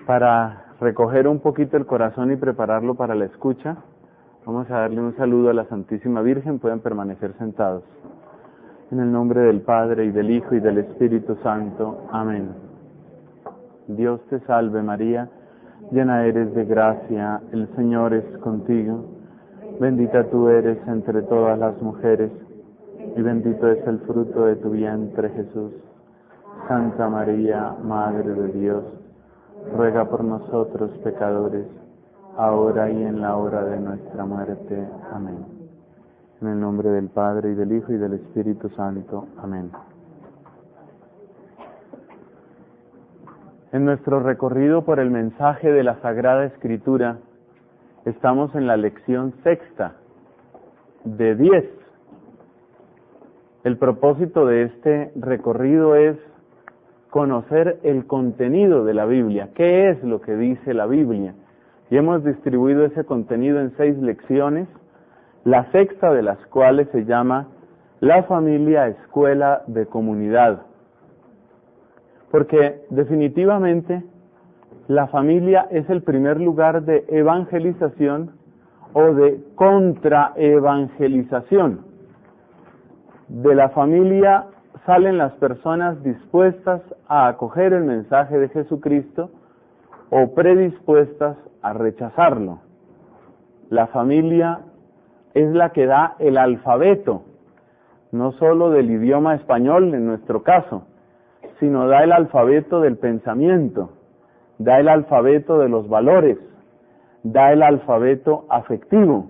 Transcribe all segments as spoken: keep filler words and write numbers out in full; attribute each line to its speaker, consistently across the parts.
Speaker 1: Para recoger un poquito el corazón y prepararlo para la escucha, vamos a darle un saludo a la Santísima Virgen. Pueden permanecer sentados. En el nombre del Padre, y del Hijo, y del Espíritu Santo. Amén. Dios te salve María, llena eres de gracia, el Señor es contigo. Bendita tú eres entre todas las mujeres, y bendito es el fruto de tu vientre, Jesús. Santa María, Madre de Dios, ruega por nosotros pecadores, ahora y en la hora de nuestra muerte. Amén. En el nombre del Padre, y del Hijo, y del Espíritu Santo. Amén. En nuestro recorrido por el mensaje de la Sagrada Escritura, estamos en la lección sexta de diez. El propósito de este recorrido es conocer el contenido de la Biblia. ¿Qué es lo que dice la Biblia? Y hemos distribuido ese contenido en seis lecciones, la sexta de las cuales se llama La familia escuela de comunidad. Porque definitivamente la familia es el primer lugar de evangelización o de contraevangelización. De la familia salen las personas dispuestas a acoger el mensaje de Jesucristo o predispuestas a rechazarlo. La familia es la que da el alfabeto, no solo del idioma español en nuestro caso, sino da el alfabeto del pensamiento, da el alfabeto de los valores, da el alfabeto afectivo.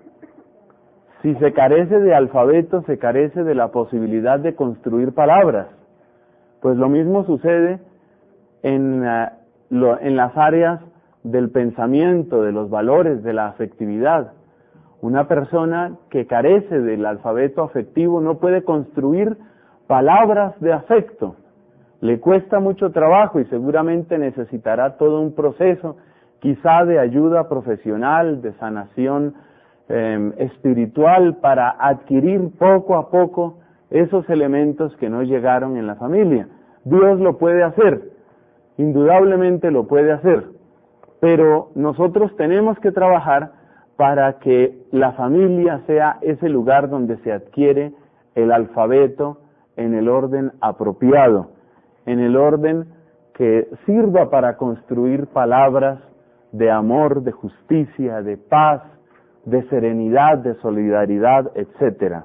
Speaker 1: Si se carece de alfabeto, se carece de la posibilidad de construir palabras. Pues lo mismo sucede en, uh, lo, en las áreas del pensamiento, de los valores, de la afectividad. Una persona que carece del alfabeto afectivo no puede construir palabras de afecto. Le cuesta mucho trabajo y seguramente necesitará todo un proceso, quizá de ayuda profesional, de sanación Eh, espiritual, para adquirir poco a poco esos elementos que no llegaron en la familia. Dios lo puede hacer, indudablemente lo puede hacer, pero nosotros tenemos que trabajar para que la familia sea ese lugar donde se adquiere el alfabeto en el orden apropiado, en el orden que sirva para construir palabras de amor, de justicia, de paz, de serenidad, de solidaridad, etcétera.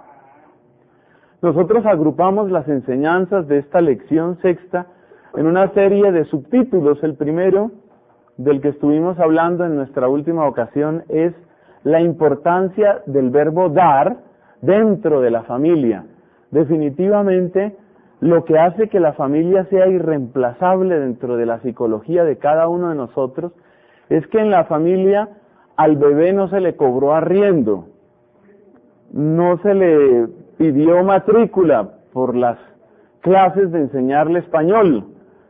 Speaker 1: Nosotros agrupamos las enseñanzas de esta lección sexta en una serie de subtítulos. El primero, del que estuvimos hablando en nuestra última ocasión, es la importancia del verbo dar dentro de la familia. Definitivamente, lo que hace que la familia sea irreemplazable dentro de la psicología de cada uno de nosotros es que en la familia al bebé no se le cobró arriendo, no se le pidió matrícula por las clases de enseñarle español.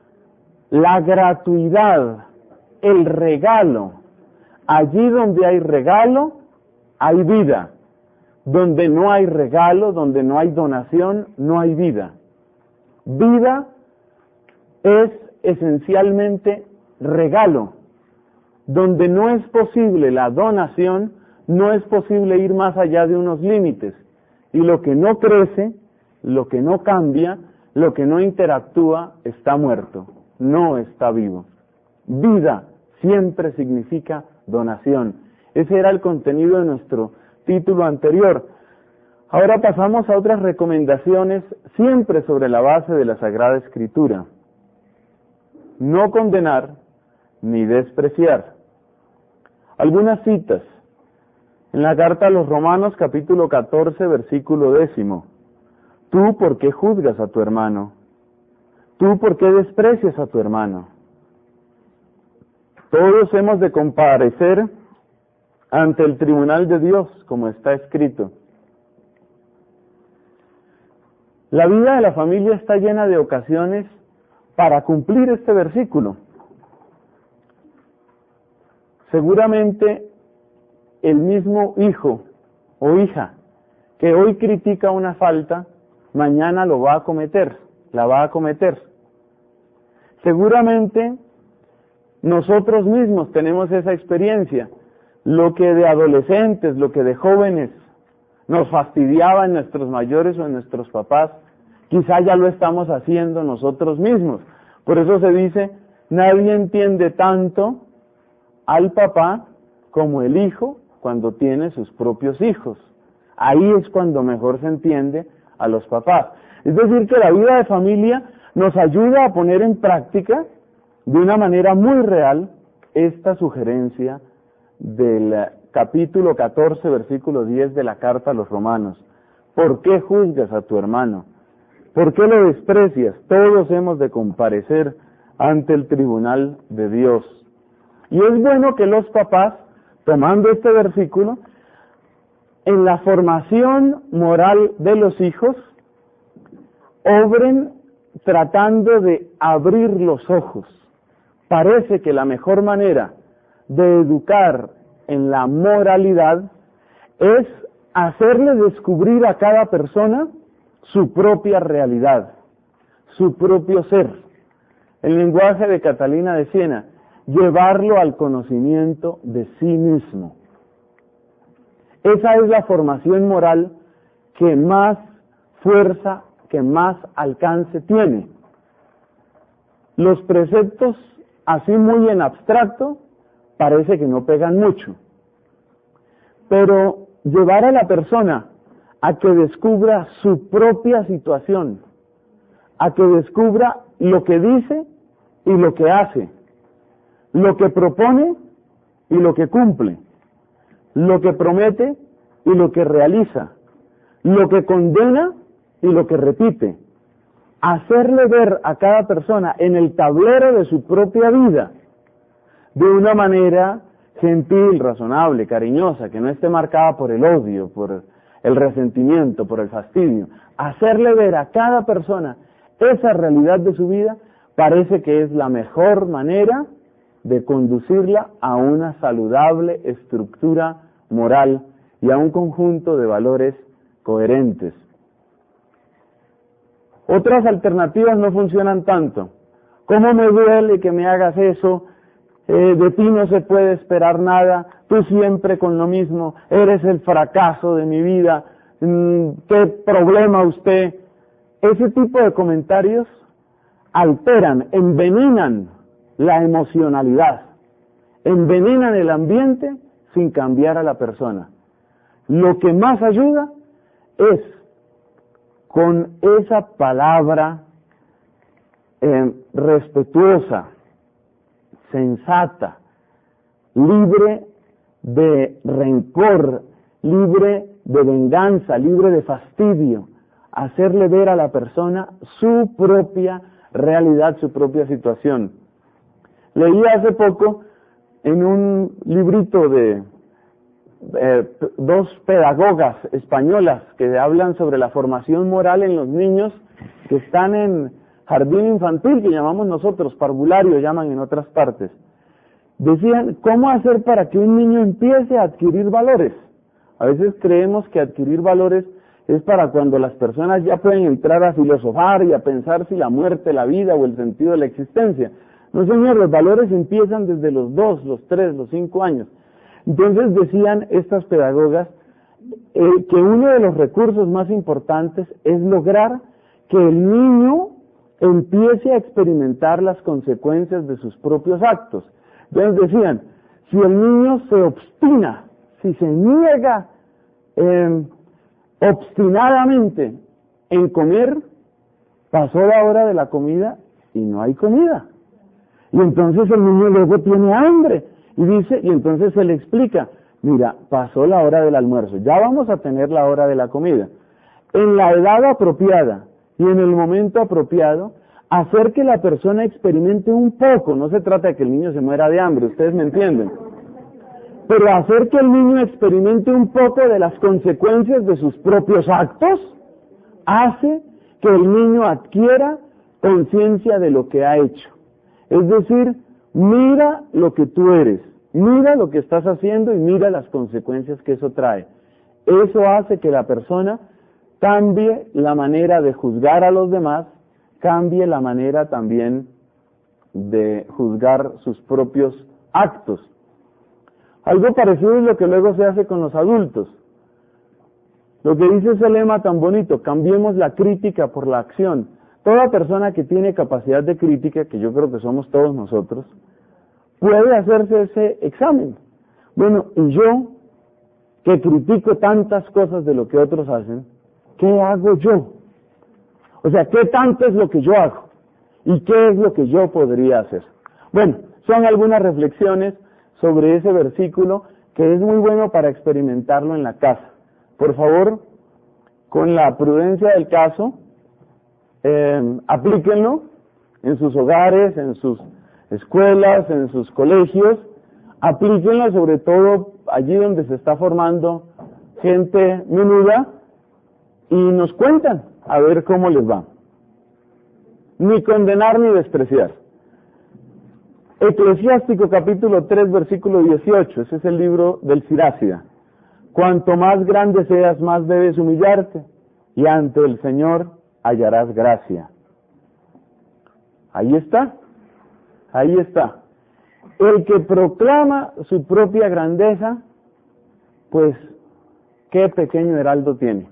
Speaker 1: La gratuidad, el regalo, allí donde hay regalo, hay vida. Donde no hay regalo, donde no hay donación, no hay vida. Vida es esencialmente regalo. Donde no es posible la donación, no es posible ir más allá de unos límites. Y lo que no crece, lo que no cambia, lo que no interactúa, está muerto, no está vivo. Vida siempre significa donación. Ese era el contenido de nuestro título anterior. Ahora pasamos a otras recomendaciones, siempre sobre la base de la Sagrada Escritura. No condenar ni despreciar. Algunas citas. En la carta a los Romanos, capítulo catorce, versículo décimo. ¿Tú por qué juzgas a tu hermano? ¿Tú por qué desprecias a tu hermano? Todos hemos de comparecer ante el tribunal de Dios, como está escrito. La vida de la familia está llena de ocasiones para cumplir este versículo. Seguramente el mismo hijo o hija que hoy critica una falta, mañana lo va a cometer, la va a cometer. Seguramente nosotros mismos tenemos esa experiencia. Lo que de adolescentes, lo que de jóvenes nos fastidiaba en nuestros mayores o en nuestros papás, quizá ya lo estamos haciendo nosotros mismos. Por eso se dice, nadie entiende tanto al papá como el hijo cuando tiene sus propios hijos. Ahí es cuando mejor se entiende a los papás. Es decir, que la vida de familia nos ayuda a poner en práctica de una manera muy real esta sugerencia del capítulo catorce, versículo diez de la carta a los Romanos. ¿Por qué juzgas a tu hermano? ¿Por qué lo desprecias? Todos hemos de comparecer ante el tribunal de Dios. Y es bueno que los papás, tomando este versículo, en la formación moral de los hijos, obren tratando de abrir los ojos. Parece que la mejor manera de educar en la moralidad es hacerle descubrir a cada persona su propia realidad, su propio ser. El lenguaje de Catalina de Siena, llevarlo al conocimiento de sí mismo. Esa es la formación moral que más fuerza, que más alcance tiene. Los preceptos, así muy en abstracto, parece que no pegan mucho. Pero llevar a la persona a que descubra su propia situación, a que descubra lo que dice y lo que hace, lo que propone y lo que cumple, lo que promete y lo que realiza, lo que condena y lo que repite. Hacerle ver a cada persona en el tablero de su propia vida, de una manera gentil, razonable, cariñosa, que no esté marcada por el odio, por el resentimiento, por el fastidio. Hacerle ver a cada persona esa realidad de su vida parece que es la mejor manera de conducirla a una saludable estructura moral y a un conjunto de valores coherentes. Otras alternativas no funcionan tanto. ¿Cómo me duele que me hagas eso? Eh, de ti no se puede esperar nada, tú siempre con lo mismo, eres el fracaso de mi vida, mm, ¿qué problema usted? Ese tipo de comentarios alteran, envenenan la emocionalidad, envenenan el ambiente sin cambiar a la persona. Lo que más ayuda es con esa palabra eh, respetuosa, sensata, libre de rencor, libre de venganza, libre de fastidio, hacerle ver a la persona su propia realidad, su propia situación. Leí hace poco en un librito de eh, dos pedagogas españolas que hablan sobre la formación moral en los niños que están en jardín infantil, que llamamos nosotros, parvulario llaman en otras partes. Decían, ¿cómo hacer para que un niño empiece a adquirir valores? A veces creemos que adquirir valores es para cuando las personas ya pueden entrar a filosofar y a pensar si la muerte, la vida o el sentido de la existencia. No, señor, los valores empiezan desde los dos, los tres, los cinco años. Entonces decían estas pedagogas eh, que uno de los recursos más importantes es lograr que el niño empiece a experimentar las consecuencias de sus propios actos. Entonces decían, si el niño se obstina, si se niega eh, obstinadamente en comer, pasó la hora de la comida y no hay comida. Y entonces el niño luego tiene hambre y dice, y entonces se le explica, mira, pasó la hora del almuerzo, ya vamos a tener la hora de la comida. En la edad apropiada y en el momento apropiado, hacer que la persona experimente un poco, no se trata de que el niño se muera de hambre, ustedes me entienden, pero hacer que el niño experimente un poco de las consecuencias de sus propios actos, hace que el niño adquiera conciencia de lo que ha hecho. Es decir, mira lo que tú eres, mira lo que estás haciendo y mira las consecuencias que eso trae. Eso hace que la persona cambie la manera de juzgar a los demás, cambie la manera también de juzgar sus propios actos. Algo parecido es lo que luego se hace con los adultos. Lo que dice ese lema tan bonito, cambiemos la crítica por la acción. Toda persona que tiene capacidad de crítica, que yo creo que somos todos nosotros, puede hacerse ese examen. Bueno, y yo, que critico tantas cosas de lo que otros hacen, ¿qué hago yo? O sea, ¿qué tanto es lo que yo hago? ¿Y qué es lo que yo podría hacer? Bueno, son algunas reflexiones sobre ese versículo que es muy bueno para experimentarlo en la casa. Por favor, con la prudencia del caso, eh, aplíquenlo en sus hogares, en sus escuelas, en sus colegios, aplíquenlo sobre todo allí donde se está formando gente menuda y nos cuentan a ver cómo les va. Ni condenar ni despreciar. Eclesiástico capítulo tres versículo dieciocho, ese es el libro del Sirácida. Cuanto más grande seas, más debes humillarte, y ante el Señor hallarás gracia. Ahí está, ahí está. El que proclama su propia grandeza, pues, qué pequeño heraldo tiene.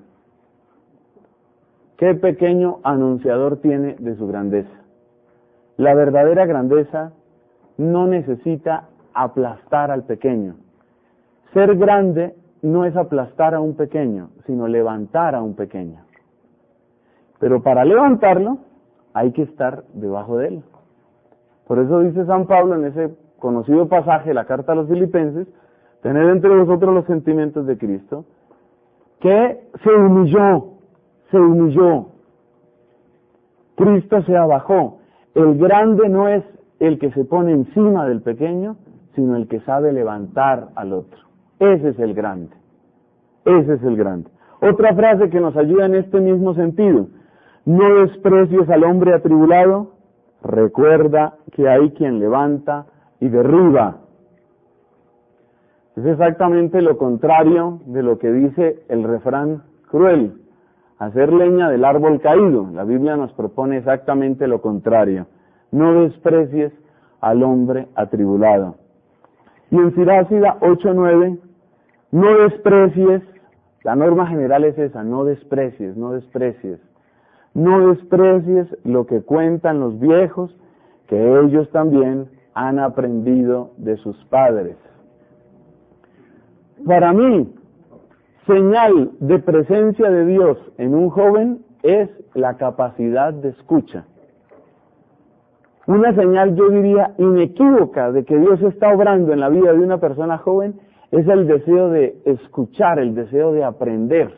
Speaker 1: Qué pequeño anunciador tiene de su grandeza. La verdadera grandeza no necesita aplastar al pequeño. Ser grande no es aplastar a un pequeño, sino levantar a un pequeño. Pero para levantarlo, hay que estar debajo de él. Por eso dice San Pablo en ese conocido pasaje de la carta a los Filipenses, tener entre vosotros los sentimientos de Cristo, que se humilló, se humilló. Cristo se abajó. El grande no es el que se pone encima del pequeño, sino el que sabe levantar al otro. Ese es el grande. Ese es el grande. Otra frase que nos ayuda en este mismo sentido. No desprecies al hombre atribulado, recuerda que hay quien levanta y derriba. Es exactamente lo contrario de lo que dice el refrán cruel. Hacer leña del árbol caído. La Biblia nos propone exactamente lo contrario. No desprecies al hombre atribulado. Y en Sirácida ocho nueve, no desprecies, la norma general es esa, no desprecies, no desprecies. No desprecies lo que cuentan los viejos, que ellos también han aprendido de sus padres. Para mí, señal de presencia de Dios en un joven es la capacidad de escucha. Una señal, yo diría, inequívoca de que Dios está obrando en la vida de una persona joven es el deseo de escuchar, el deseo de aprender.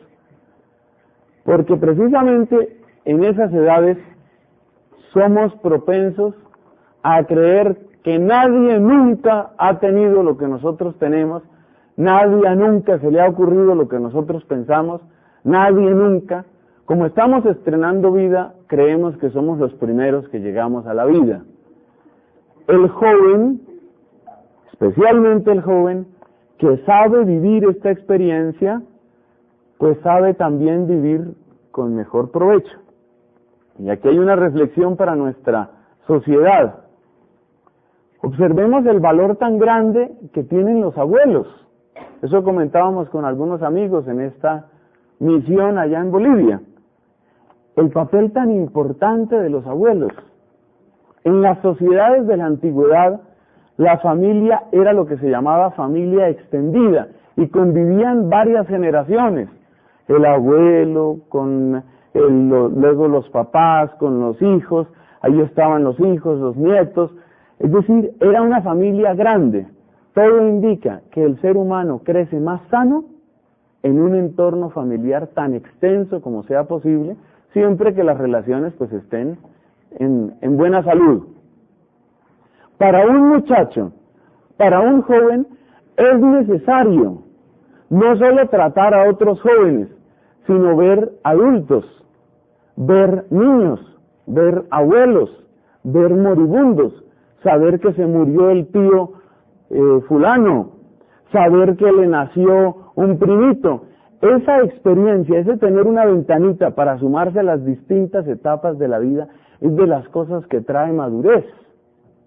Speaker 1: Porque precisamente en esas edades somos propensos a creer que nadie nunca ha tenido lo que nosotros tenemos, nadie nunca se le ha ocurrido lo que nosotros pensamos, nadie nunca. Como estamos estrenando vida, creemos que somos los primeros que llegamos a la vida. El joven, especialmente el joven, que sabe vivir esta experiencia, pues sabe también vivir con mejor provecho. Y aquí hay una reflexión para nuestra sociedad. Observemos el valor tan grande que tienen los abuelos. Eso comentábamos con algunos amigos en esta misión allá en Bolivia. El papel tan importante de los abuelos. En las sociedades de la antigüedad, la familia era lo que se llamaba familia extendida y convivían varias generaciones. El abuelo con el, lo, luego los papás con los hijos, ahí estaban los hijos, los nietos. Es decir, era una familia grande. Todo indica que el ser humano crece más sano en un entorno familiar tan extenso como sea posible, siempre que las relaciones pues estén en, en buena salud. Para un muchacho, para un joven, es necesario no solo tratar a otros jóvenes, sino ver adultos, ver niños, ver abuelos, ver moribundos, saber que se murió el tío eh, fulano, saber que le nació un primito. Esa experiencia, ese tener una ventanita para sumarse a las distintas etapas de la vida, es de las cosas que trae madurez.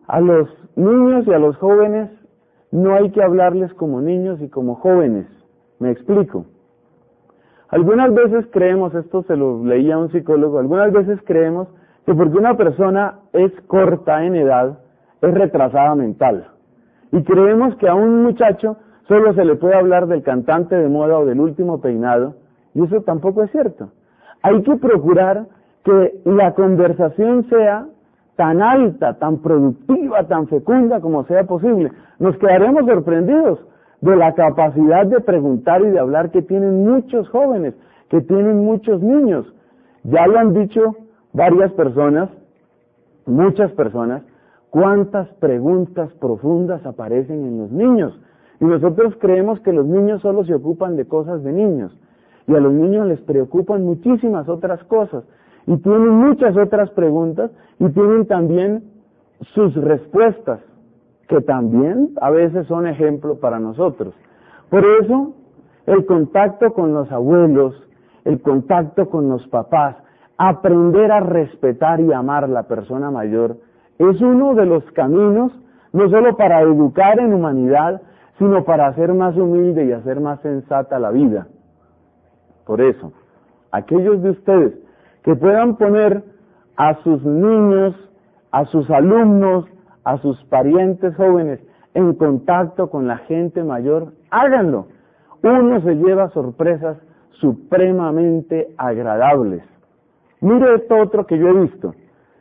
Speaker 1: A los niños y a los jóvenes no hay que hablarles como niños y como jóvenes. Me explico. Algunas veces creemos, esto se lo leía un psicólogo, algunas veces creemos que porque una persona es corta en edad, es retrasada mental. Y creemos que a un muchacho solo se le puede hablar del cantante de moda o del último peinado, y eso tampoco es cierto. Hay que procurar que la conversación sea tan alta, tan productiva, tan fecunda como sea posible. Nos quedaremos sorprendidos de la capacidad de preguntar y de hablar que tienen muchos jóvenes, que tienen muchos niños. Ya lo han dicho varias personas, muchas personas, cuántas preguntas profundas aparecen en los niños. Y nosotros creemos que los niños solo se ocupan de cosas de niños. Y a los niños les preocupan muchísimas otras cosas. Y tienen muchas otras preguntas y tienen también sus respuestas, que también a veces son ejemplo para nosotros. Por eso, el contacto con los abuelos, el contacto con los papás, aprender a respetar y amar a la persona mayor, es uno de los caminos, no solo para educar en humanidad, sino para hacer más humilde y hacer más sensata la vida. Por eso, aquellos de ustedes que puedan poner a sus niños, a sus alumnos, a sus parientes jóvenes en contacto con la gente mayor, háganlo. Uno se lleva sorpresas supremamente agradables. Mire esto otro que yo he visto.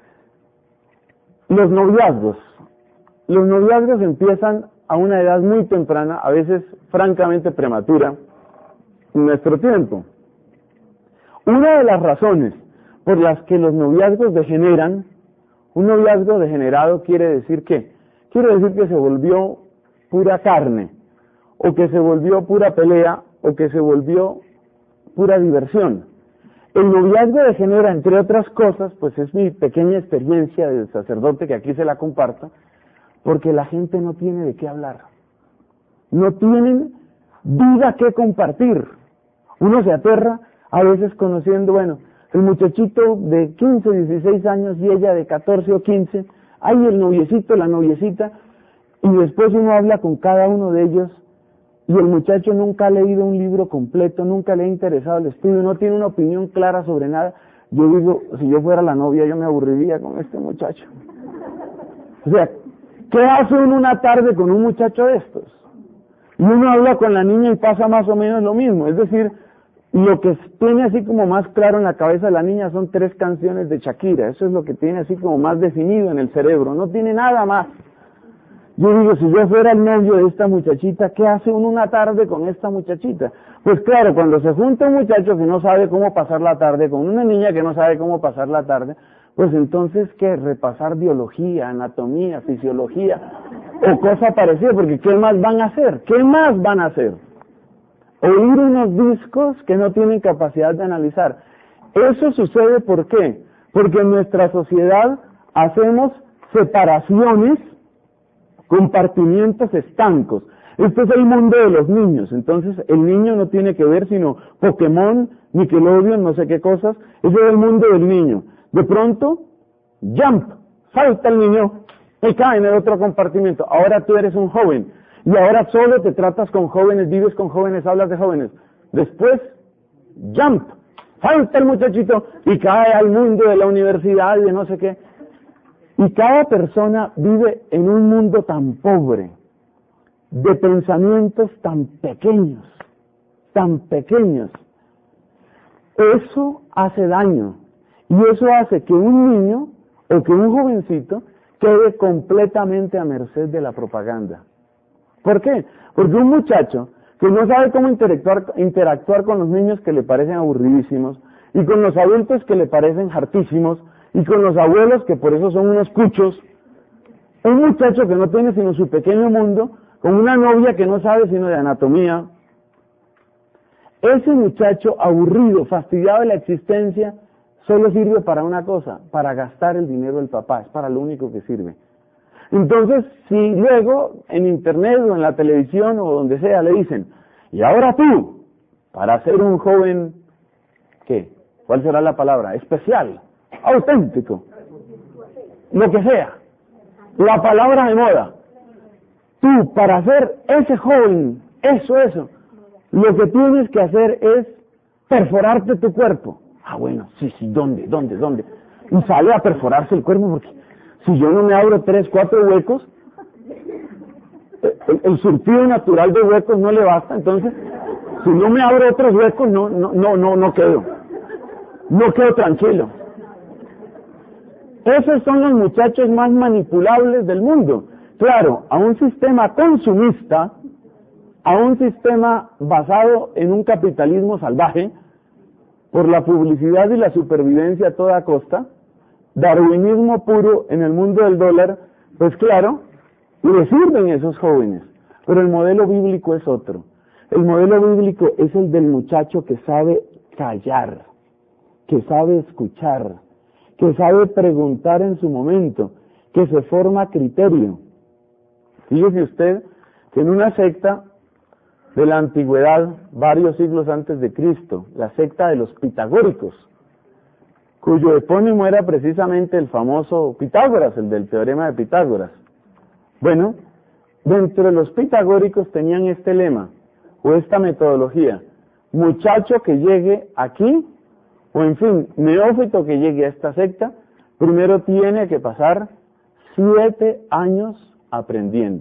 Speaker 1: Los noviazgos. Los noviazgos empiezan a una edad muy temprana, a veces francamente prematura, en nuestro tiempo. Una de las razones por las que los noviazgos degeneran, un noviazgo degenerado quiere decir ¿qué? Quiere decir que se volvió pura carne, o que se volvió pura pelea, o que se volvió pura diversión. El noviazgo degenera, entre otras cosas, pues es mi pequeña experiencia del sacerdote que aquí se la comparto, porque la gente no tiene de qué hablar. No tienen vida que compartir. Uno se aterra a veces conociendo, bueno, el muchachito de quince, dieciséis años y ella de catorce o quince, hay el noviecito, la noviecita, y después uno habla con cada uno de ellos y el muchacho nunca ha leído un libro completo, nunca le ha interesado el estudio, no tiene una opinión clara sobre nada. Yo digo, si yo fuera la novia yo me aburriría con este muchacho. O sea, ¿qué hace uno una tarde con un muchacho de estos? Y uno habla con la niña y pasa más o menos lo mismo, es decir, lo que tiene así como más claro en la cabeza de la niña son tres canciones de Shakira, eso es lo que tiene así como más definido en el cerebro, no tiene nada más. Yo digo, si yo fuera el novio de esta muchachita, ¿qué hace uno una tarde con esta muchachita? Pues claro, cuando se junta un muchacho que no sabe cómo pasar la tarde con una niña que no sabe cómo pasar la tarde, pues entonces, ¿qué? Repasar biología, anatomía, fisiología, o cosa parecida, porque ¿qué más van a hacer? ¿Qué más van a hacer? Oír unos discos que no tienen capacidad de analizar. Eso sucede, ¿por qué? Porque en nuestra sociedad hacemos separaciones, compartimientos estancos. Este es el mundo de los niños, entonces el niño no tiene que ver sino Pokémon, Nickelodeon, no sé qué cosas, ese es el mundo del niño. De pronto, jump, salta el niño y cae en el otro compartimiento. Ahora tú eres un joven y ahora solo te tratas con jóvenes, vives con jóvenes, hablas de jóvenes. Después, jump, salta el muchachito y cae al mundo de la universidad y de no sé qué. Y cada persona vive en un mundo tan pobre, de pensamientos tan pequeños, tan pequeños. Eso hace daño. Y eso hace que un niño o que un jovencito quede completamente a merced de la propaganda. ¿Por qué? Porque un muchacho que no sabe cómo interactuar, interactuar con los niños que le parecen aburridísimos, y con los adultos que le parecen hartísimos, y con los abuelos que por eso son unos cuchos, un muchacho que no tiene sino su pequeño mundo, con una novia que no sabe sino de anatomía, ese muchacho aburrido, fastidiado de la existencia, solo sirve para una cosa, para gastar el dinero del papá, es para lo único que sirve. Entonces, si luego en internet o en la televisión o donde sea le dicen, y ahora tú, para ser un joven, ¿qué? ¿Cuál será la palabra? Especial, auténtico, lo que sea.
Speaker 2: la palabra de moda. Tú, para ser ese joven, eso, eso, lo que tienes que hacer es perforarte tu cuerpo. Ah, bueno, sí, sí, ¿dónde, dónde, dónde? Y sale a perforarse el cuerpo porque si yo no me abro tres, cuatro huecos, el, el surtido natural de huecos no le basta, entonces, si no me abro otros huecos, no, no, no, no, no quedo. No quedo tranquilo. Esos son los muchachos más manipulables del mundo. Claro, a un sistema consumista, a un sistema basado en un capitalismo salvaje, por la publicidad y la supervivencia a toda costa, darwinismo puro en el mundo del dólar, pues claro, le sirven esos jóvenes. Pero el modelo bíblico es otro. El modelo bíblico es el del muchacho que sabe callar, que sabe escuchar, que sabe preguntar en su momento, que se forma criterio. Fíjese usted que en una secta de la antigüedad, varios siglos antes de Cristo, la secta de los pitagóricos, cuyo epónimo era precisamente el famoso Pitágoras, el del teorema de Pitágoras. Bueno, dentro de los pitagóricos tenían este lema, o esta metodología: muchacho que llegue aquí, o en fin, neófito que llegue a esta secta, primero tiene que pasar siete años aprendiendo.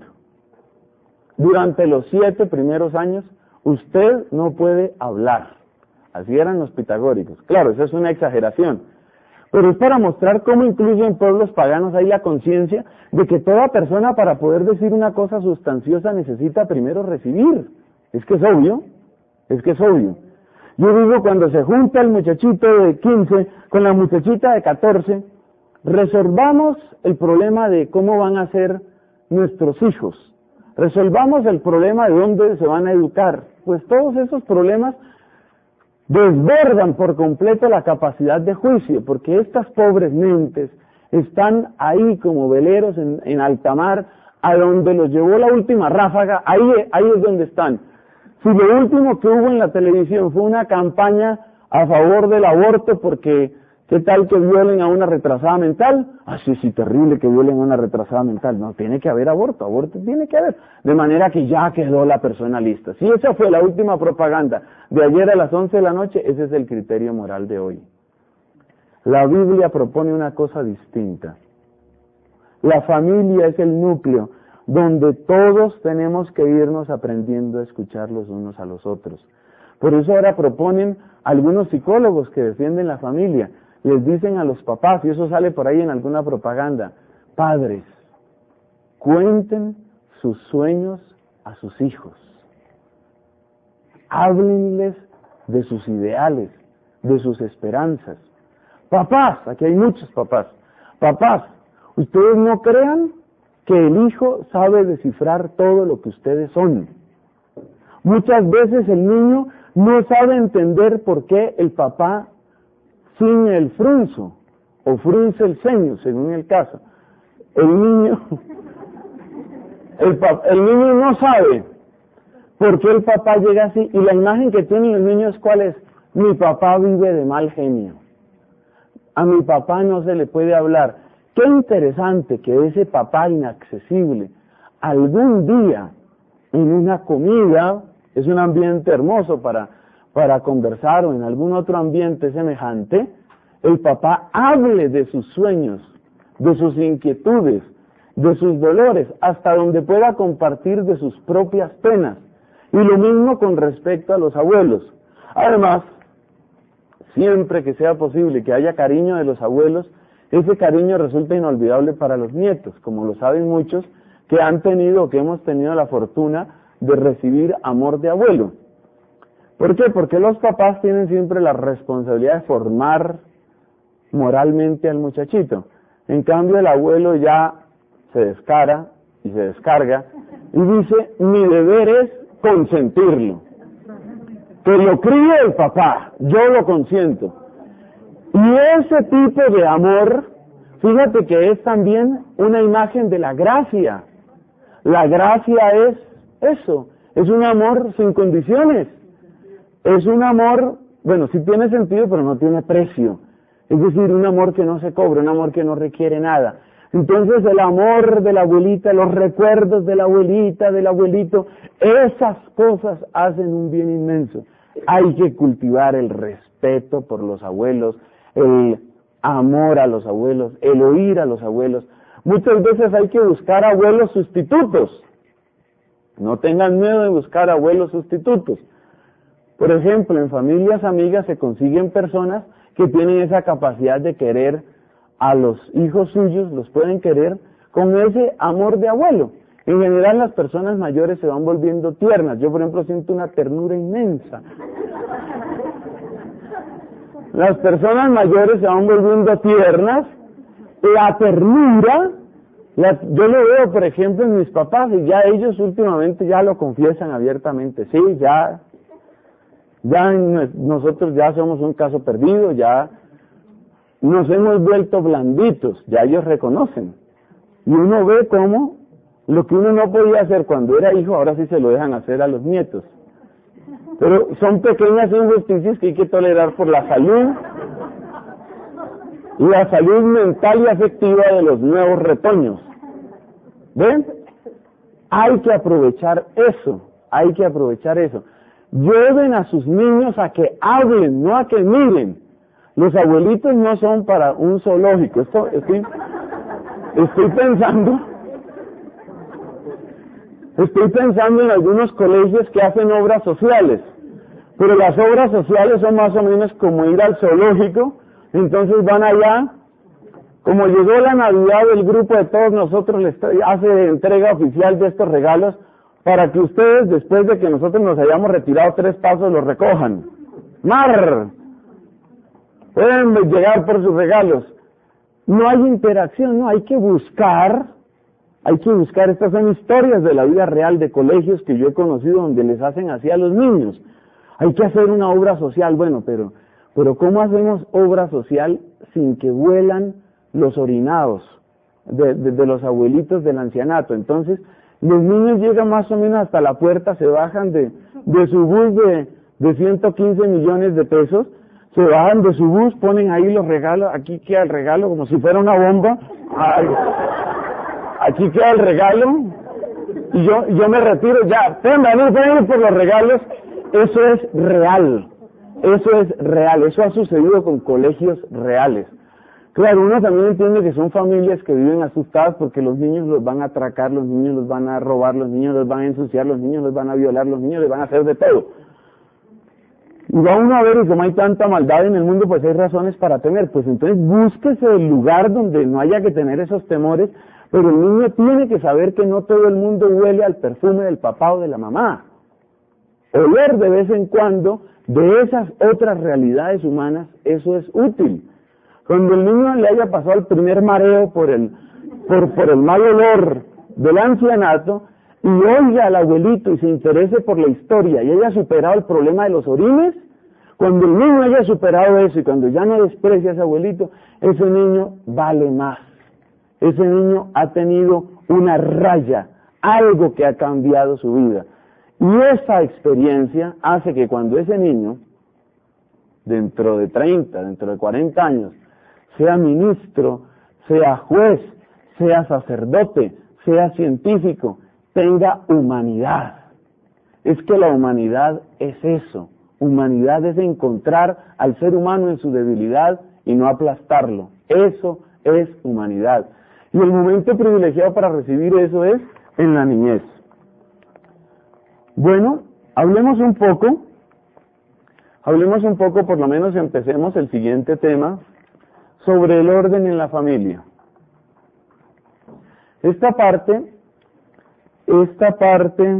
Speaker 2: Durante los siete primeros años, usted no puede hablar. Así eran los pitagóricos. Claro, esa es una exageración. Pero es para mostrar cómo incluso en pueblos paganos hay la conciencia de que toda persona para poder decir una cosa sustanciosa necesita primero recibir. Es que es obvio, es que es obvio. Yo digo, cuando se junta el muchachito de quince con la muchachita de catorce, resolvamos el problema de cómo van a ser nuestros hijos. Resolvamos el problema de dónde se van a educar. Pues todos esos problemas desbordan por completo la capacidad de juicio, porque estas pobres mentes están ahí como veleros en, en alta mar, a donde los llevó la última ráfaga, ahí, ahí es donde están. Si lo último que hubo en la televisión fue una campaña a favor del aborto porque ¿qué tal que violen a una retrasada mental? Ah, sí, sí, terrible que violen a una retrasada mental. No, tiene que haber aborto, aborto tiene que haber. De manera que ya quedó la persona lista. Si esa fue la última propaganda de ayer a las once de la noche, ese es el criterio moral de hoy. La Biblia propone una cosa distinta. La familia es el núcleo donde todos tenemos que irnos aprendiendo a escuchar los unos a los otros. Por eso ahora proponen algunos psicólogos que defienden la familia. Les dicen a los papás, y eso sale por ahí en alguna propaganda: padres, cuenten sus sueños a sus hijos. Háblenles de sus ideales, de sus esperanzas. Papás, aquí hay muchos papás. Papás, ustedes no crean que el hijo sabe descifrar todo lo que ustedes son. Muchas veces el niño no sabe entender por qué el papá ciñe el frunzo o frunce el ceño, según el caso. El niño, el, el niño no sabe por qué el papá llega así, y la imagen que tienen los niños, ¿cuál es? Mi papá vive de mal genio. A mi papá no se le puede hablar. Qué interesante que ese papá inaccesible algún día en una comida, es un ambiente hermoso para, para conversar, o en algún otro ambiente semejante, el papá hable de sus sueños, de sus inquietudes, de sus dolores, hasta donde pueda compartir de sus propias penas. Y lo mismo con respecto a los abuelos. Además, siempre que sea posible que haya cariño de los abuelos, ese cariño resulta inolvidable para los nietos, como lo saben muchos que han tenido o que hemos tenido la fortuna de recibir amor de abuelo. ¿Por qué? Porque los papás tienen siempre la responsabilidad de formar moralmente al muchachito. En cambio, el abuelo ya se descara y se descarga y dice: mi deber es consentirlo. Que lo críe el papá, yo lo consiento. Y ese tipo de amor, fíjate que es también una imagen de la gracia. La gracia es eso, es un amor sin condiciones. Es un amor, bueno, sí tiene sentido, pero no tiene precio. Es decir, un amor que no se cobra, un amor que no requiere nada. Entonces el amor de la abuelita, los recuerdos de la abuelita, del abuelito, esas cosas hacen un bien inmenso. Hay que cultivar el respeto por los abuelos, el amor a los abuelos, el oír a los abuelos. Muchas veces hay que buscar abuelos sustitutos. No tengan miedo de buscar abuelos sustitutos. Por ejemplo, en familias amigas se consiguen personas que tienen esa capacidad de querer a los hijos suyos, los pueden querer con ese amor de abuelo. En general las personas mayores se van volviendo tiernas. Yo, por ejemplo, siento una ternura inmensa. Las personas mayores se van volviendo tiernas. La ternura, la, yo lo veo, por ejemplo, en mis papás, y ya ellos últimamente ya lo confiesan abiertamente. Sí, ya, ya nosotros ya somos un caso perdido, ya nos hemos vuelto blanditos, ya ellos reconocen. Y uno ve cómo lo que uno no podía hacer cuando era hijo, ahora sí se lo dejan hacer a los nietos. Pero son pequeñas injusticias que hay que tolerar por la salud, la salud mental y afectiva de los nuevos retoños. ¿Ven? Hay que aprovechar eso, hay que aprovechar eso. Lleven a sus niños a que hablen, no a que miren. Los abuelitos no son para un zoológico. Esto, estoy, estoy pensando, estoy pensando en algunos colegios que hacen obras sociales, pero las obras sociales son más o menos como ir al zoológico. Entonces van allá, como llegó la Navidad, el grupo de todos nosotros les hace entrega oficial de estos regalos para que ustedes, después de que nosotros nos hayamos retirado tres pasos, los recojan. ¡Mar! Pueden llegar por sus regalos. No hay interacción, no, hay que buscar, hay que buscar, estas son historias de la vida real de colegios que yo he conocido donde les hacen así a los niños. Hay que hacer una obra social, bueno, pero, pero ¿cómo hacemos obra social sin que vuelan los orinados de, de, de los abuelitos del ancianato? Entonces, los niños llegan más o menos hasta la puerta, se bajan de, de su bus de, de ciento quince millones de pesos, se bajan de su bus, ponen ahí los regalos, aquí queda el regalo como si fuera una bomba, ay, aquí queda el regalo, y yo, yo me retiro, ya, vengan, vengan por los regalos. Eso es real, eso es real, eso ha sucedido con colegios reales. Claro, uno también entiende que son familias que viven asustadas porque los niños los van a atracar, los niños los van a robar, los niños los van a ensuciar, los niños los van a violar, los niños les van a hacer de todo. Y va uno a ver, y como hay tanta maldad en el mundo, pues hay razones para temer. Pues entonces búsquese el lugar donde no haya que tener esos temores, pero el niño tiene que saber que no todo el mundo huele al perfume del papá o de la mamá. Oler de vez en cuando de esas otras realidades humanas, eso es útil. Cuando el niño le haya pasado el primer mareo por el, por, por el mal olor del ancianato, y oiga al abuelito y se interese por la historia y haya superado el problema de los orines, cuando el niño haya superado eso y cuando ya no desprecia a ese abuelito, ese niño vale más. Ese niño ha tenido una raya, algo que ha cambiado su vida. Y esa experiencia hace que cuando ese niño, dentro de treinta, dentro de cuarenta años, sea ministro, sea juez, sea sacerdote, sea científico, tenga humanidad. Es que la humanidad es eso. Humanidad es encontrar al ser humano en su debilidad y no aplastarlo. Eso es humanidad. Y el momento privilegiado para recibir eso es en la niñez. Bueno, hablemos un poco, hablemos un poco, por lo menos empecemos el siguiente tema, sobre el orden en la familia. Esta parte, esta parte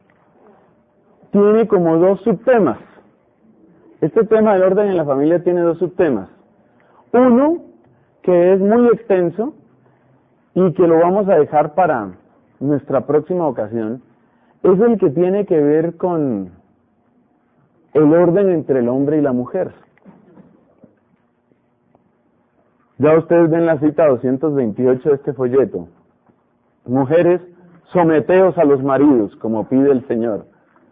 Speaker 2: tiene como dos subtemas. Este tema del orden en la familia tiene dos subtemas. Uno, que es muy extenso y que lo vamos a dejar para nuestra próxima ocasión, es el que tiene que ver con el orden entre el hombre y la mujer. Ya ustedes ven la cita doscientos veintiocho de este folleto. Mujeres, someteos a los maridos, como pide el Señor.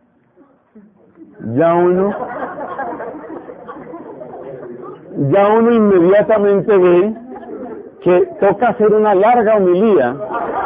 Speaker 2: Ya uno, ya uno inmediatamente ve que toca hacer una larga homilía.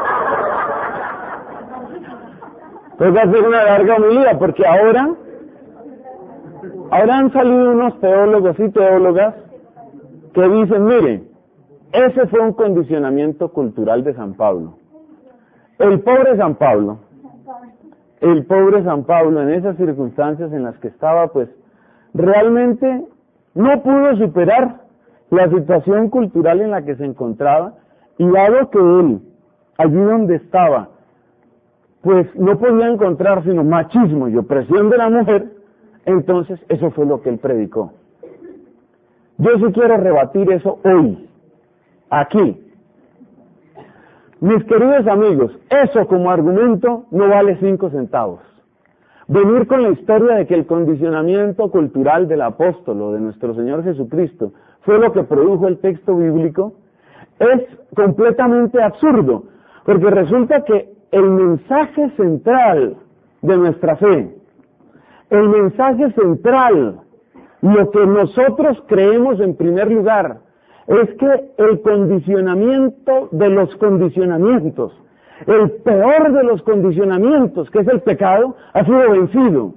Speaker 2: Toca hacer una larga homilía, porque ahora, ahora han salido unos teólogos y teólogas que dicen, mire, ese fue un condicionamiento cultural de San Pablo. El pobre San Pablo, el pobre San Pablo en esas circunstancias en las que estaba, pues, realmente no pudo superar la situación cultural en la que se encontraba, y dado que él, allí donde estaba, pues no podía encontrar sino machismo y opresión de la mujer, entonces eso fue lo que él predicó. Yo sí quiero rebatir eso hoy, aquí. Mis queridos amigos, eso como argumento no vale cinco centavos. Venir con la historia de que el condicionamiento cultural del apóstol o de nuestro Señor Jesucristo fue lo que produjo el texto bíblico es completamente absurdo, porque resulta que el mensaje central de nuestra fe, el mensaje central, lo que nosotros creemos en primer lugar, es que el condicionamiento de los condicionamientos, el peor de los condicionamientos, que es el pecado, ha sido vencido.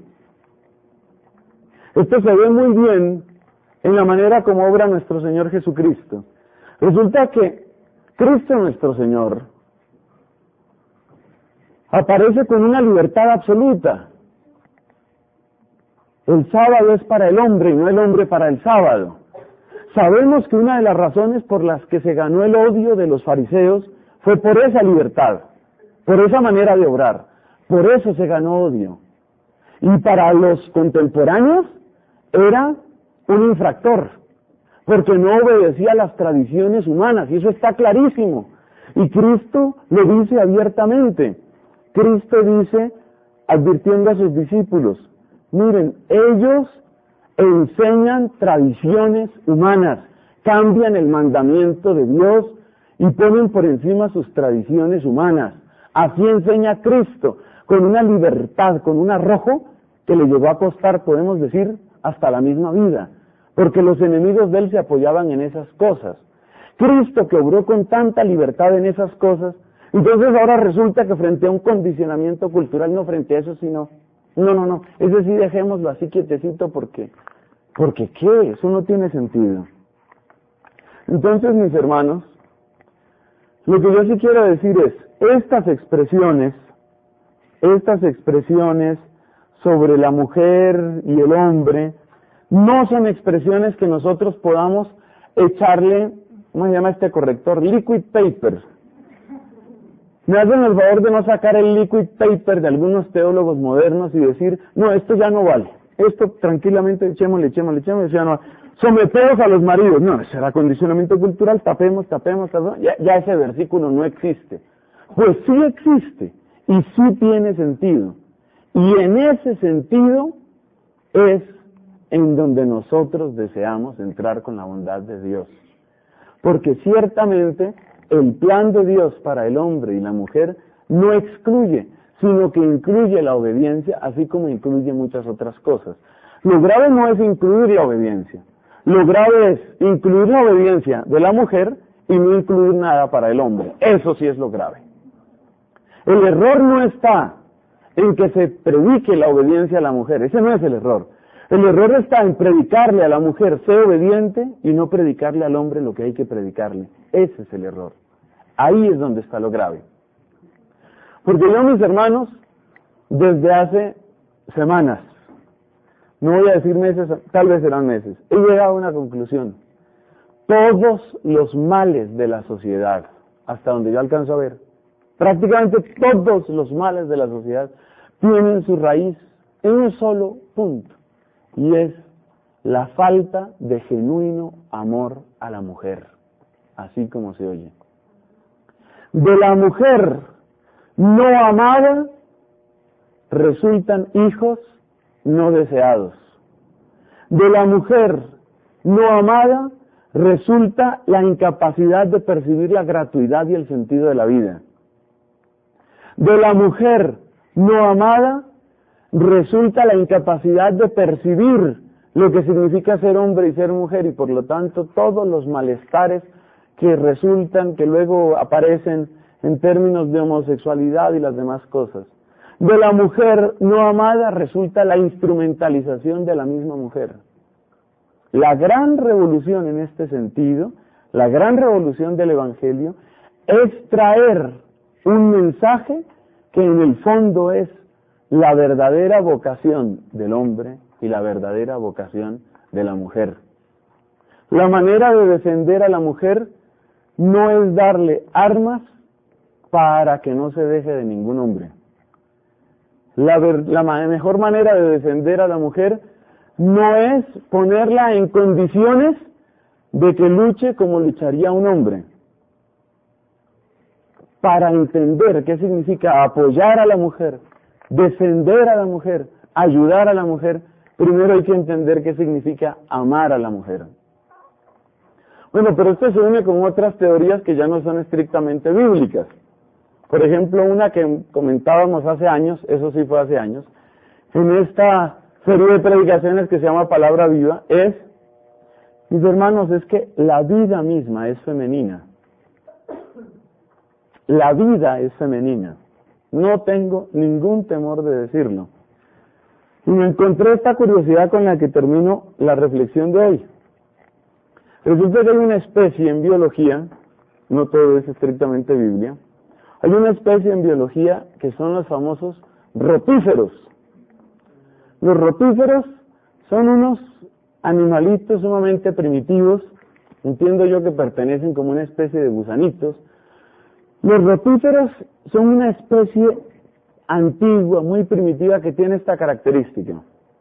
Speaker 2: Esto se ve muy bien en la manera como obra nuestro Señor Jesucristo. Resulta que Cristo nuestro Señor aparece con una libertad absoluta. El sábado es para el hombre y no el hombre para el sábado. Sabemos que una de las razones por las que se ganó el odio de los fariseos fue por esa libertad, por esa manera de obrar. Por eso se ganó odio. Y para los contemporáneos era un infractor, porque no obedecía a las tradiciones humanas, y eso está clarísimo. Y Cristo lo dice abiertamente. Cristo dice, advirtiendo a sus discípulos, miren, ellos enseñan tradiciones humanas, cambian el mandamiento de Dios y ponen por encima sus tradiciones humanas. Así enseña Cristo, con una libertad, con un arrojo que le llegó a costar, podemos decir, hasta la misma vida, porque los enemigos de él se apoyaban en esas cosas. Cristo, que obró con tanta libertad en esas cosas, entonces ahora resulta que frente a un condicionamiento cultural, no frente a eso, sino, no, no, no, es decir, dejémoslo así quietecito porque, porque ¿qué? Eso no tiene sentido. Entonces, mis hermanos, lo que yo sí quiero decir es, estas expresiones, estas expresiones sobre la mujer y el hombre, no son expresiones que nosotros podamos echarle, ¿cómo se llama este corrector? Liquid paper. Me hacen el favor de no sacar el liquid paper de algunos teólogos modernos y decir, no, esto ya no vale, esto tranquilamente echémosle, echémosle, echémosle, ya no vale. Someteos a los maridos, no, ese era condicionamiento cultural, tapemos, tapemos, tapemos, ya, ya ese versículo no existe. Pues sí existe, y sí tiene sentido, y en ese sentido es en donde nosotros deseamos entrar con la bondad de Dios. Porque ciertamente el plan de Dios para el hombre y la mujer no excluye, sino que incluye la obediencia, así como incluye muchas otras cosas. Lo grave no es incluir la obediencia, lo grave es incluir la obediencia de la mujer y no incluir nada para el hombre. Eso sí es lo grave. El error no está en que se predique la obediencia a la mujer, ese no es el error. El error está en predicarle a la mujer, sé obediente, y no predicarle al hombre lo que hay que predicarle. Ese es el error. Ahí es donde está lo grave. Porque yo, mis hermanos, desde hace semanas, no voy a decir meses, tal vez serán meses, he llegado a una conclusión. Todos los males de la sociedad, hasta donde yo alcanzo a ver, prácticamente todos los males de la sociedad tienen su raíz en un solo punto. Y es la falta de genuino amor a la mujer, así como se oye. De la mujer no amada resultan hijos no deseados. De la mujer no amada resulta la incapacidad de percibir la gratuidad y el sentido de la vida. De la mujer no amada resulta la incapacidad de percibir lo que significa ser hombre y ser mujer, y por lo tanto todos los malestares
Speaker 1: que resultan, que luego aparecen en términos de homosexualidad y las demás cosas. De la mujer no amada resulta la instrumentalización de la misma mujer. La gran revolución en este sentido, la gran revolución del Evangelio, es traer un mensaje que en el fondo es la verdadera vocación del hombre y la verdadera vocación de la mujer. La manera de defender a la mujer no es darle armas para que no se deje de ningún hombre. La, ver, la mejor manera de defender a la mujer no es ponerla en condiciones de que luche como lucharía un hombre. Para entender qué significa apoyar a la mujer, defender a la mujer, ayudar a la mujer, primero hay que entender qué significa amar a la mujer. Bueno, pero esto se une con otras teorías que ya no son estrictamente bíblicas. Por ejemplo, una que comentábamos hace años, eso sí fue hace años, en esta serie de predicaciones que se llama Palabra Viva, es, mis hermanos, es que la vida misma es femenina. La vida es femenina. No tengo ningún temor de decirlo. Y me encontré esta curiosidad con la que termino la reflexión de hoy. Resulta que hay una especie en biología, no todo es estrictamente Biblia, hay una especie en biología que son los famosos rotíferos. Los rotíferos son unos animalitos sumamente primitivos, entiendo yo que pertenecen como una especie de gusanitos. Los rotíferos son una especie antigua, muy primitiva, que tiene esta característica.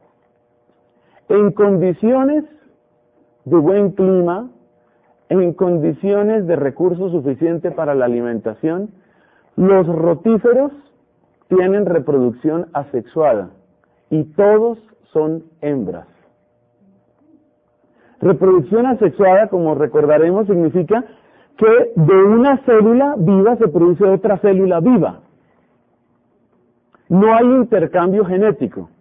Speaker 1: En condiciones de buen clima, en condiciones de recurso suficiente para la alimentación, los rotíferos tienen reproducción asexuada y todos son hembras. Reproducción asexuada, como recordaremos, significa que de una célula viva se produce otra célula viva. No hay intercambio genético.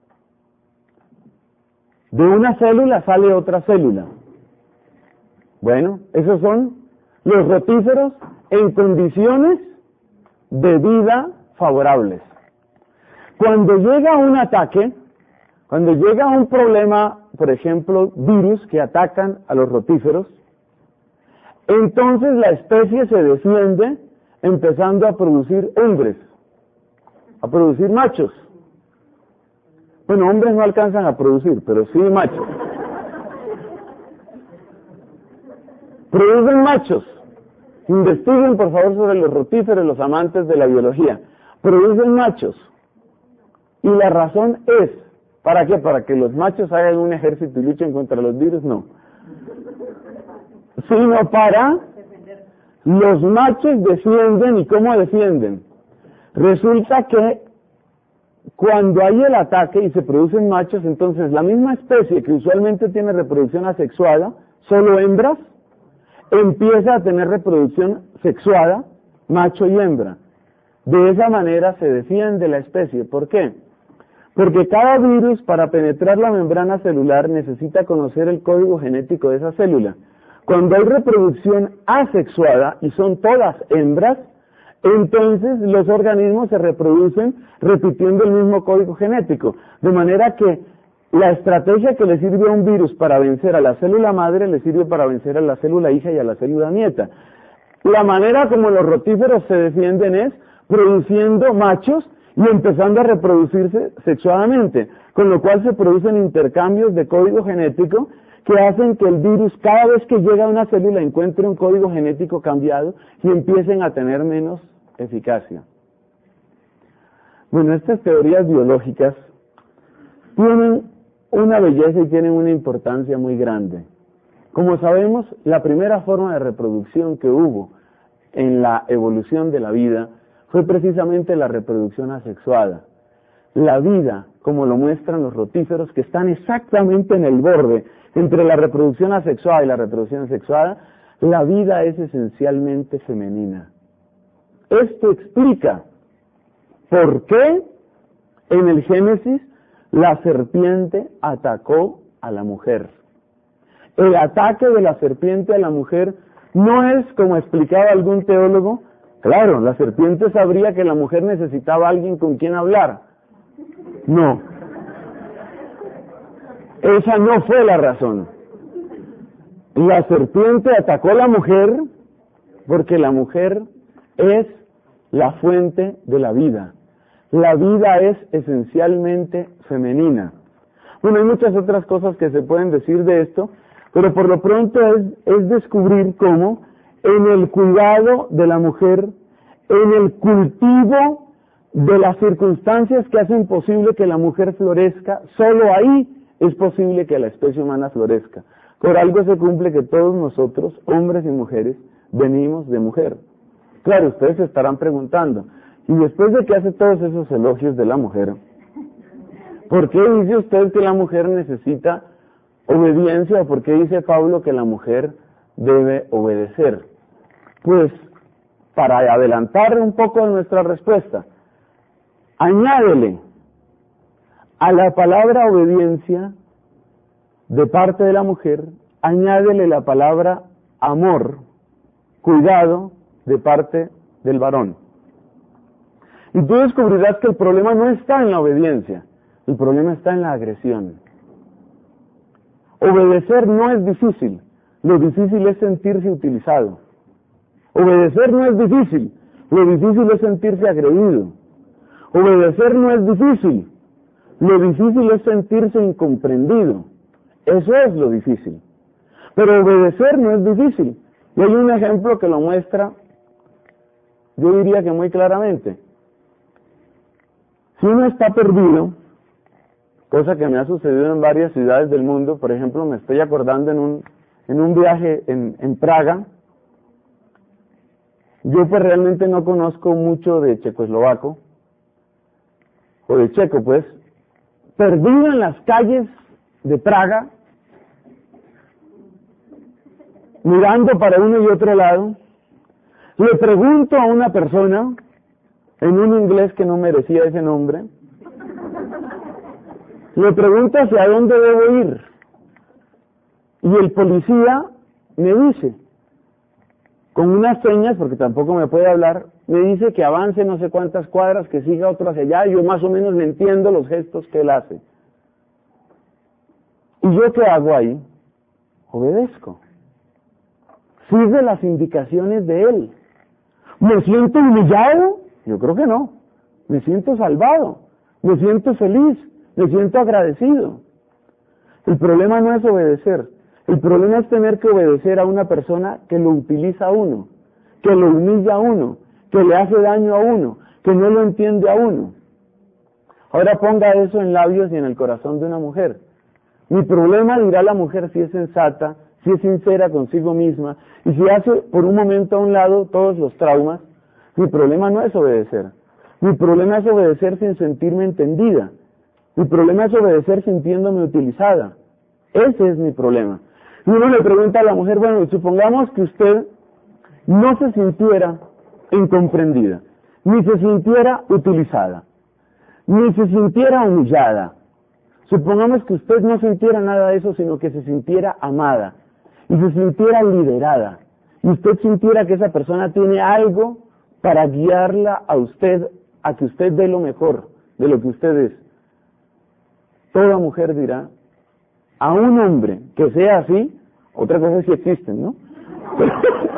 Speaker 1: De una célula sale otra célula. Bueno, esos son los rotíferos en condiciones de vida favorables. Cuando llega un ataque, cuando llega un problema, por ejemplo, virus que atacan a los rotíferos, entonces la especie se defiende empezando a producir hombres, a producir machos. Bueno, hombres no alcanzan a producir, pero sí machos. Producen machos. Investiguen, por favor, sobre los rotíferos, los amantes de la biología. Producen machos. Y la razón es, ¿para qué? Para que los machos hagan un ejército y luchen contra los virus, no. Sino para los machos defienden. ¿Y cómo defienden? Resulta que cuando hay el ataque y se producen machos, entonces la misma especie que usualmente tiene reproducción asexuada, solo hembras, empieza a tener reproducción sexuada, macho y hembra. De esa manera se defiende la especie. ¿Por qué? Porque cada virus, para penetrar la membrana celular, necesita conocer el código genético de esa célula. Cuando hay reproducción asexuada, y son todas hembras, entonces los organismos se reproducen repitiendo el mismo código genético. De manera que la estrategia que le sirve a un virus para vencer a la célula madre, le sirve para vencer a la célula hija y a la célula nieta. La manera como los rotíferos se defienden es produciendo machos y empezando a reproducirse sexuadamente, con lo cual se producen intercambios de código genético que hacen que el virus, cada vez que llega a una célula, encuentre un código genético cambiado y empiecen a tener menos eficacia. Bueno, estas teorías biológicas tienen una belleza y tienen una importancia muy grande. Como sabemos, la primera forma de reproducción que hubo en la evolución de la vida fue precisamente la reproducción asexuada. La vida, como lo muestran los rotíferos, que están exactamente en el borde entre la reproducción asexuada y la reproducción sexuada, la vida es esencialmente femenina. Esto explica por qué en el Génesis la serpiente atacó a la mujer. El ataque de la serpiente a la mujer
Speaker 2: No es como explicaba algún teólogo, claro, la serpiente sabría que la mujer necesitaba a alguien con quien hablar. No. Esa no fue la razón. La serpiente atacó a la mujer porque la mujer es la fuente de la vida. La vida es esencialmente femenina. Bueno, hay muchas otras cosas que se pueden decir de esto, pero por lo pronto es, es descubrir cómo en el cuidado de la mujer, en el cultivo de las circunstancias que hacen posible que la mujer florezca, solo ahí es posible que la especie humana florezca. Por algo se cumple que todos nosotros, hombres y mujeres, venimos de mujer. Claro, ustedes se estarán preguntando, y después de que hace todos esos elogios de la mujer, ¿por qué dice usted que la mujer necesita obediencia o por qué dice Pablo que la mujer debe obedecer? Pues, para adelantar un poco de nuestra respuesta, añádele a la palabra obediencia de parte de la mujer, añádele la palabra amor, cuidado de parte del varón. Y tú descubrirás que el problema no está en la obediencia, el problema está en la agresión. Obedecer no es difícil, lo difícil es sentirse utilizado. Obedecer no es difícil, lo difícil es sentirse agredido. Obedecer no es difícil, lo difícil es sentirse incomprendido. Eso es lo difícil. Pero obedecer no es difícil. Y hay un ejemplo que lo muestra, yo diría que muy claramente. Si uno está perdido, cosa que me ha sucedido en varias ciudades del mundo, por ejemplo, me estoy acordando en un, en un viaje en, en Praga, yo pues realmente no conozco mucho de checoslovaco, o de checo pues, perdido en las calles de Praga, mirando para uno y otro lado, le pregunto a una persona, en un inglés que no merecía ese nombre, le pregunto hacia dónde debo ir, y el policía me dice, con unas señas, porque tampoco me puede hablar, me dice que avance no sé cuántas cuadras, que siga otro hacia allá, y yo más o menos le entiendo los gestos que él hace. ¿Y yo qué hago ahí? Obedezco. Sigue las indicaciones de él. ¿Me siento humillado? Yo creo que no. Me siento salvado. Me siento feliz. Me siento agradecido. El problema no es obedecer. El problema es tener que obedecer a una persona que lo utiliza a uno, que lo humilla a uno, que le hace daño a uno, que no lo entiende a uno. Ahora ponga eso en labios y en el corazón de una mujer. Mi problema, dirá la mujer, si es sensata, si es sincera consigo misma, y si hace por un momento a un lado todos los traumas, mi problema no es obedecer. Mi problema es obedecer sin sentirme entendida. Mi problema es obedecer sintiéndome utilizada. Ese es mi problema. Y uno le pregunta a la mujer, bueno, supongamos que usted no se sintiera incomprendida, ni se sintiera utilizada, ni se sintiera humillada. Supongamos que usted no sintiera nada de eso, sino que se sintiera amada, y se sintiera liderada, y usted sintiera que esa persona tiene algo para guiarla a usted, a que usted dé lo mejor de lo que usted es. Toda mujer dirá, a un hombre que sea así, otra cosa es si existen, ¿no? Pero,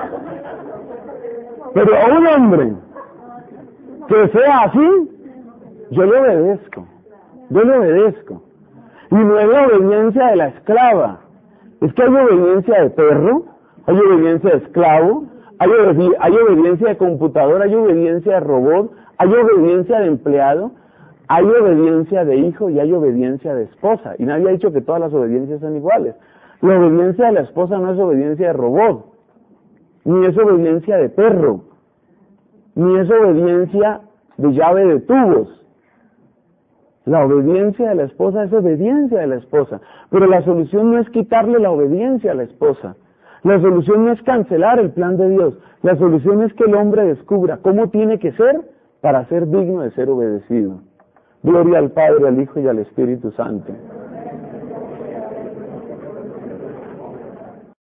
Speaker 2: pero a un hombre que sea así, yo le obedezco, yo le obedezco. Y no es la obediencia de la esclava, es que hay obediencia de perro, hay obediencia de esclavo, hay, obedi hay obediencia de computadora, hay obediencia de robot, hay obediencia de empleado, hay obediencia de hijo y hay obediencia de esposa. Y nadie ha dicho que todas las obediencias son iguales. La obediencia de la esposa no es obediencia de robot, ni es obediencia de perro, ni es obediencia de llave de tubos. La obediencia de la esposa es obediencia de la esposa, pero la solución no es quitarle la obediencia a la esposa. La solución no es cancelar el plan de Dios. La solución es que el hombre descubra cómo tiene que ser para ser digno de ser obedecido. Gloria al Padre, al Hijo y al Espíritu Santo.